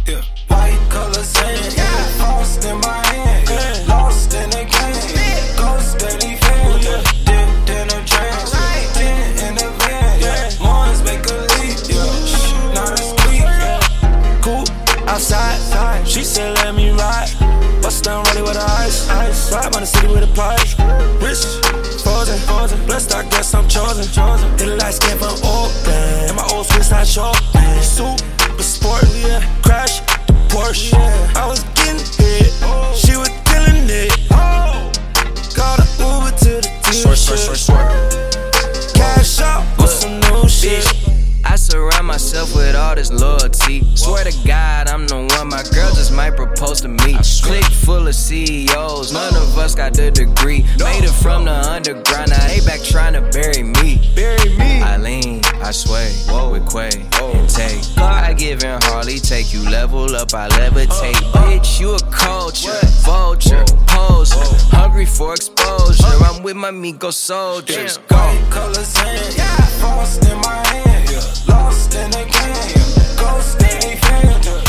yeah. White color sand, yeah. Lost in my hand, yeah. Lost in the game, ghost steady fan, yeah. Dipped in a trance, right. In the van, yeah. Ones make a leap, yeah. Not a squeak, yeah. Cool, outside, she said let me ride. Bust down rolling with the ice. Ride on the city with a price. Rich, frozen. Blessed, I guess I'm chosen. Hit a light skin from Oakland. And my old Swiss side short. Super sport, yeah. Crash the Porsche. Yeah. I was getting hit. She was killing it. Got an Uber to the dealership. Cash out with some new shit. I surround myself with all this loyalty. Swear to God, I'm the one. My girl just might propose to me. Clique full of CEOs, none of us got the degree. Made it from the underground, now they back trying to bury me. I lean, I sway, with Quay and Tay. I give in Harley, take you level up, I levitate. Bitch, you a culture, vulture, poser, hungry for exposure. I'm with my Miko soldiers. White color sand, yeah. Lost in my hand, yeah. Lost in the game, ghost steady fan, yeah.